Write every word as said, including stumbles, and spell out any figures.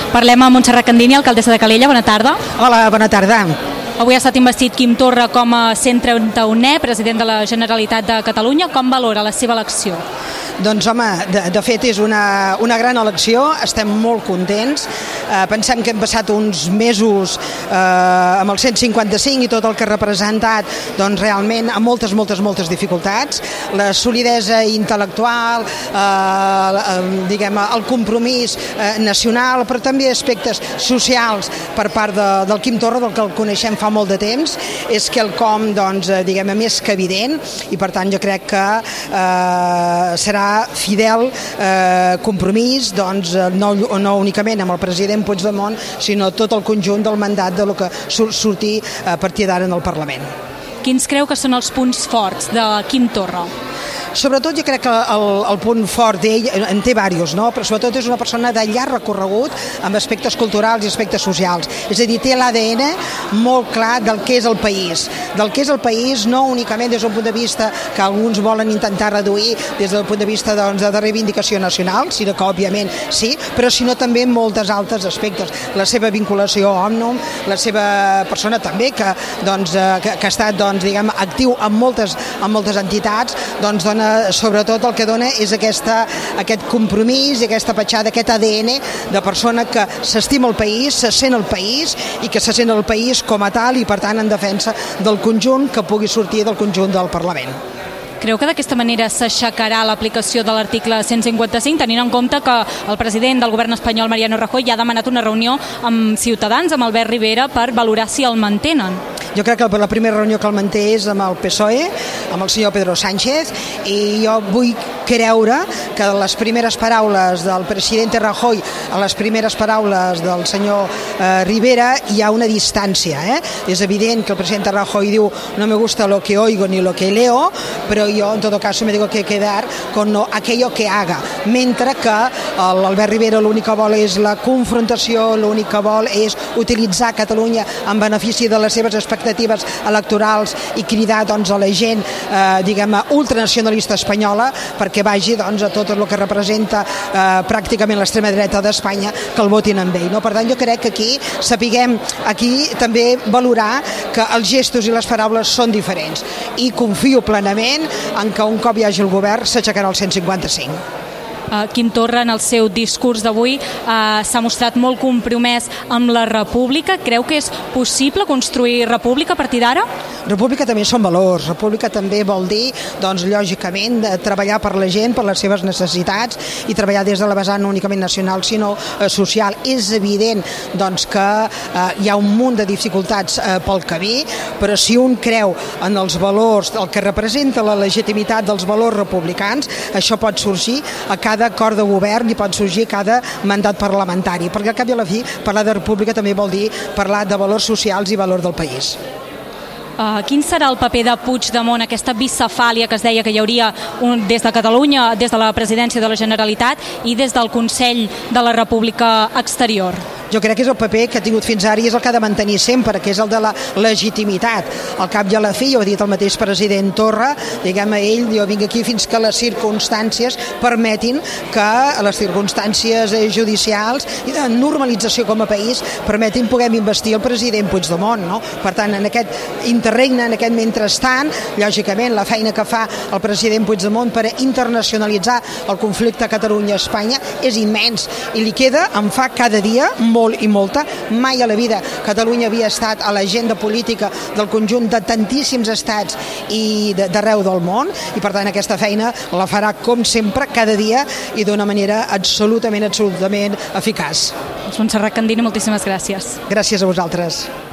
Parlem amb Montserrat Candini, alcaldessa de Calella. Bona tarda. Hola, bona tarda. Avui ha estat investit Quim Torra com a cent trenta-unè president de la Generalitat de Catalunya. Com valora la seva elecció? Doncs home, de, de fet és una, una gran elecció, estem molt contents, eh, pensem que hem passat uns mesos eh, amb el cent cinquanta-cinc i tot el que ha representat, doncs realment amb moltes, moltes, moltes dificultats, la solidesa intel·lectual, eh, diguem, el compromís eh, nacional, però també aspectes socials per part de, del Quim Torra, del que el coneixem fa molt de temps, és quelcom, doncs, diguem, més que evident, i per tant jo crec que eh, serà fidel eh, compromís, doncs, no, no únicament amb el president Puigdemont, sinó tot el conjunt del mandat de lo que sur sortir a partir d'ara en el Parlament. Quins creu que són els punts forts de Quim Torra? Sobretot jo crec que el, el punt fort d'ell, en té diversos, no? Però sobretot és una persona de llarg recorregut amb aspectes culturals i aspectes socials. És a dir, té l'A D N molt clar del que és el país. Del que és el país no únicament des d'un punt de vista que alguns volen intentar reduir des del punt de vista, doncs, de reivindicació nacional, sinó que òbviament sí, però sinó també en moltes altres aspectes. La seva vinculació a Òmnium, la seva persona també que, doncs, que, que ha estat, doncs, diguem, actiu en moltes, en moltes entitats, doncs, dona sobretot el que dona és aquesta, aquest compromís i aquesta petjada, aquest A D N de persona que s'estima el país, se sent el país i que se sent el país com a tal i per tant en defensa del conjunt que pugui sortir del conjunt del Parlament. Creu que d'aquesta manera s'aixecarà l'aplicació de l'article cent cinquanta-cinc, tenint en compte que el president del govern espanyol, Mariano Rajoy, ja ha demanat una reunió amb Ciutadans, amb Albert Rivera, per valorar si el mantenen? Jo crec que la primera reunió que el manté és amb el P S O E, amb el senyor Pedro Sánchez, i jo vull creure que les primeres paraules del president Rajoy a les primeres paraules del senyor eh, Rivera hi ha una distància. Eh? És evident que el president Rajoy diu no me gusta lo que oigo ni lo que leo, però jo en todo caso me tengo que quedar con no, aquello que haga, mentre que l'Albert Rivera l'únic que vol és la confrontació, l'únic que vol és utilitzar Catalunya en benefici de les seves expectatives electorals i cridar, doncs, a la gent eh, diguem, ultranacionalista espanyola perquè vagi, doncs, a tot el que representa eh, pràcticament l'extrema dreta d'Espanya que el votin amb ell. No? Per tant, jo crec que aquí sapiguem aquí també valorar que els gestos i les paraules són diferents i confio plenament en què un cop hi hagi el govern s'aixecarà el cent cinquanta-cinc. Uh, Quim Torra, en el seu discurs d'avui, uh, s'ha mostrat molt compromès amb la república. Creu que és possible construir república a partir d'ara? República també són valors. República també vol dir, doncs, lògicament, de treballar per la gent, per les seves necessitats i treballar des de la vessant no únicament nacional, sinó eh, social. És evident, doncs, que eh, hi ha un munt de dificultats eh, pel camí, però si un creu en els valors, el que representa la legitimitat dels valors republicans, això pot sorgir a cada acord de govern i pot sorgir cada mandat parlamentari, perquè al cap i a la fi parlar de república també vol dir parlar de valors socials i valors del país. Uh, quin serà el paper de Puigdemont, aquesta bicefàlia que es deia que hi hauria un, des de Catalunya, des de la presidència de la Generalitat i des del Consell de la República Exterior? Jo crec que és el paper que ha tingut fins ara i és el que ha de mantenir sempre, que és el de la legitimitat. Al cap i a la fi, ho ha dit el mateix president Torra, diguem a ell, jo vinc aquí fins que les circumstàncies permetin que les circumstàncies judicials i de normalització com a país permetin puguem investir el president Puigdemont. No? Per tant, en aquest interregne, en aquest mentrestant, lògicament la feina que fa el president Puigdemont per internacionalitzar el conflicte Catalunya-Espanya és immens i li queda, en fa cada dia molt molt i molta. Mai a la vida Catalunya havia estat a l'agenda política del conjunt de tantíssims estats i d'arreu del món i per tant aquesta feina la farà com sempre cada dia i d'una manera absolutament, absolutament eficaç. Montserrat Candini, moltíssimes gràcies. Gràcies a vosaltres.